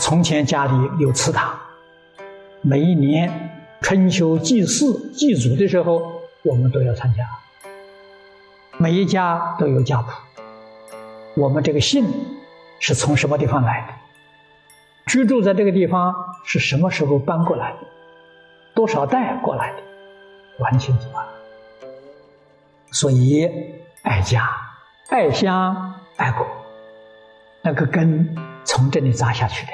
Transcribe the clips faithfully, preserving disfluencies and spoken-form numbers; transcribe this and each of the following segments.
从前家里有祠堂，每一年春秋祭祀祭祖的时候，我们都要参加。每一家都有家谱，我们这个姓是从什么地方来的，居住在这个地方是什么时候搬过来的，多少代过来的，完清楚啊。所以爱家、爱乡、爱国，那个根从这里扎下去的。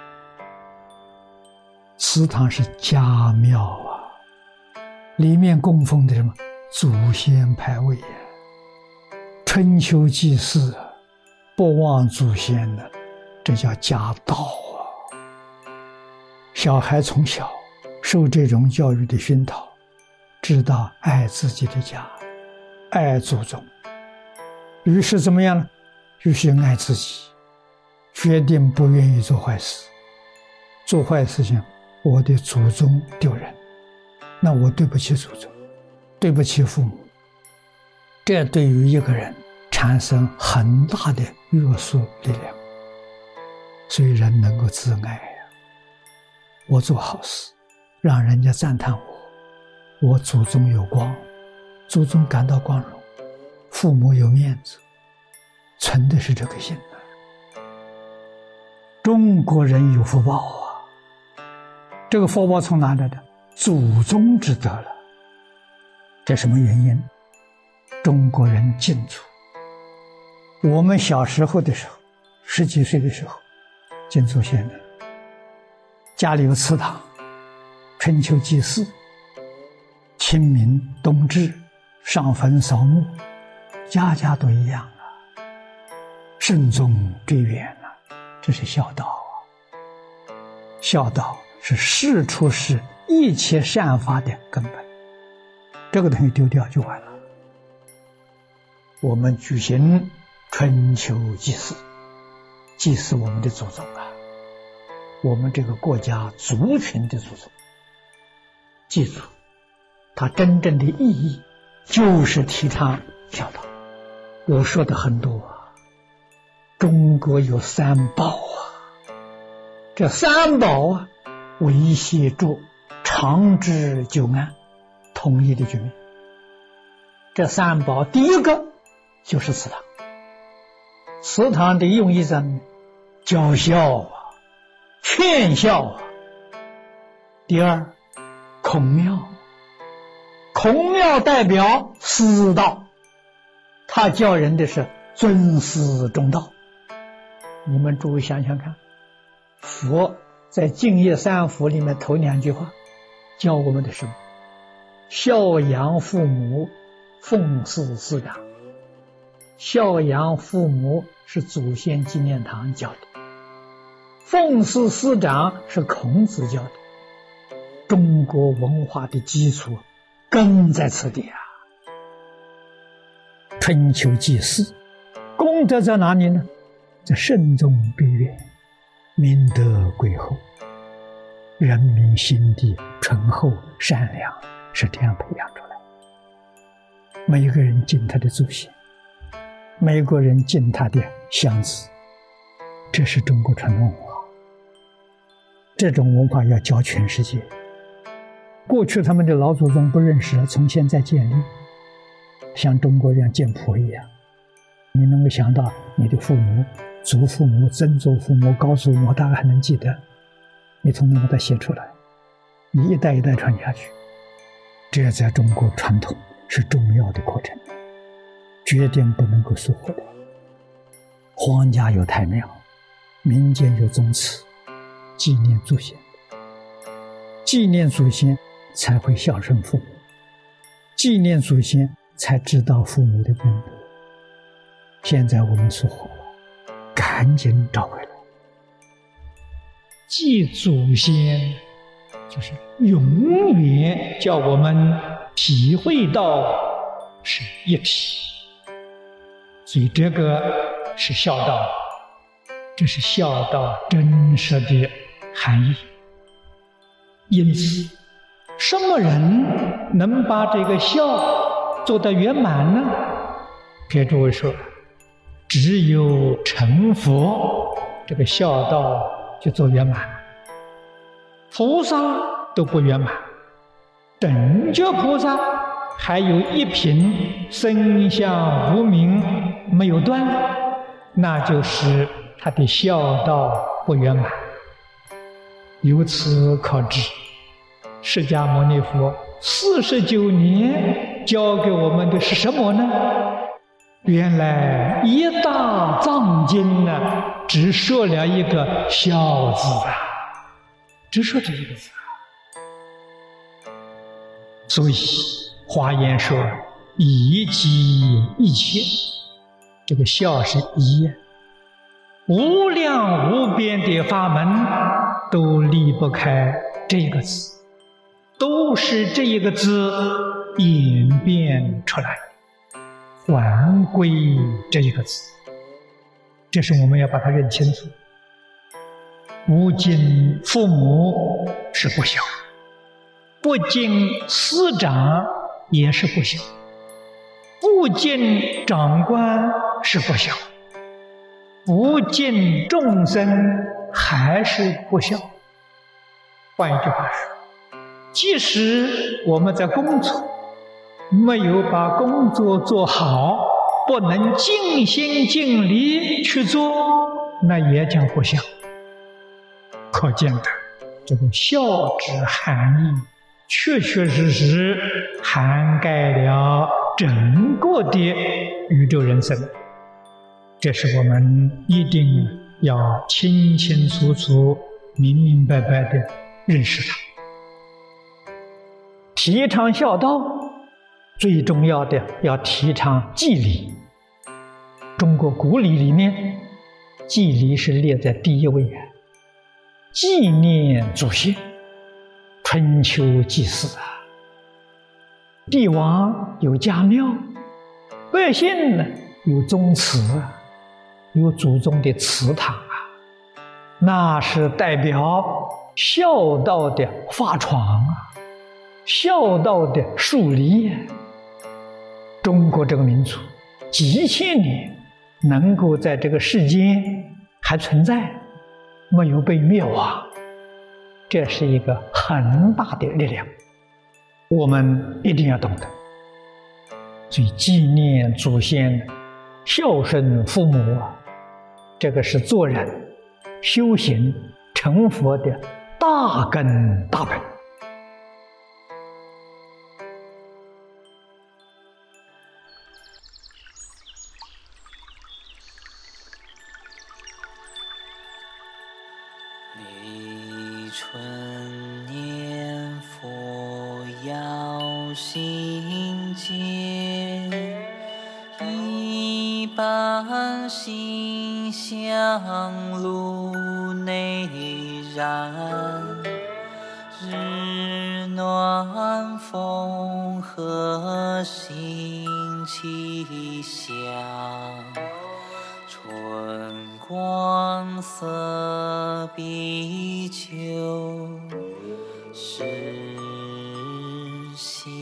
祠堂是家庙啊，里面供奉的什么祖先牌位啊，春秋祭祀啊，不忘祖先的，这叫家道啊。小孩从小受这种教育的熏陶，知道爱自己的家，爱祖宗，于是怎么样呢？于是爱自己，决定不愿意做坏事。做坏事情，我的祖宗丢人，那我对不起祖宗，对不起父母。这对于一个人产生很大的约束力量。所以人能够自爱呀、啊，我做好事，让人家赞叹我，我祖宗有光，祖宗感到光荣，父母有面子，存的是这个心啊。中国人有福报啊，这个福报从哪来的？祖宗之德了。这什么原因？中国人敬祖。我们小时候的时候，十几岁的时候，敬祖先的，家里有祠堂，春秋祭祀，清明冬至，上坟扫墓，家家都一样啊。慎终追远啊，这是孝道啊。孝道是世出世一切善法的根本，这个东西丢掉就完了。我们举行春秋祭祀，祭祀我们的祖宗啊，我们这个国家族群的祖宗。记住，它真正的意义就是提倡孝道。我说的很多啊，中国有三宝啊，这三宝啊，维系住长治久安统一的局面。这三宝第一个就是祠堂。祠堂的用意在哪？教孝啊，劝孝啊。第二，孔庙，孔庙代表师道，他教人的是尊师重道。你们诸位想想看，佛在净业三福里面头两句话教我们的什么？孝养父母，奉事师长。孝养父母是祖先纪念堂教的，奉事师长是孔子教的。中国文化的基础根在此地啊。春秋祭祀功德在哪里呢？在慎终追远，明德贵厚，人民心地醇厚善良，是这样培养出来。每一个人敬他的祖先，每个人敬他的乡子，这是中国传统文化。这种文化要教全世界。过去他们的老祖宗不认识，从现在建立，像中国这样建谱一样，你能够想到你的父母、祖父母、曾祖父母、高祖母，大概还能记得，你从那把它写出来，你一代一代传下去，这在中国传统是重要的课程，决定不能够疏忽的。皇家有太庙，民间有宗祠，纪念祖先，纪念祖先才会孝顺父母，纪念祖先才知道父母的恩德。现在我们疏忽了，赶紧找回来。祭祖先就是永远叫我们体会到是一体，所以这个是孝道，这是孝道真实的含义。因此，什么人能把这个孝做得圆满呢？给诸位说，只有成佛，这个孝道就做圆满。菩萨都不圆满，等觉菩萨还有一品身相无明没有断，那就是他的孝道不圆满。由此可知，释迦牟尼佛四十九年教给我们的是什么呢？原来一大藏经呢，只说了一个孝字啊，只说这一个字啊。所以华严说一即一切，这个孝是一，无量无边的法门都离不开这个字，都是这一个字演变出来的，还归这一个字。这是我们要把它认清楚。不敬父母是不孝，不敬师长也是不孝，不敬长官是不孝，不敬众生还是不孝。换一句话说，即使我们在工作没有把工作做好，不能尽心尽力去做，那也叫不孝。可见的这个孝之含义，确确实实涵盖了整个的宇宙人生。这是我们一定要清清楚楚、明明白白的认识它。提倡孝道，最重要的要提倡祭礼。中国古礼里面，祭礼是列在第一位的，纪念祖先，春秋祭祀啊。帝王有家庙，百姓呢有宗祠啊，有祖宗的祠堂啊，那是代表孝道的发传啊，孝道的树立啊。中国这个民族几千年能够在这个世间还存在，没有被灭亡，这是一个很大的力量，我们一定要懂得。所以纪念祖先、孝顺父母啊，这个是做人、修行、成佛的大根大本。 立春念佛要心切，一般心香炉内燃，日暖风和心气香，春光色比秋时新。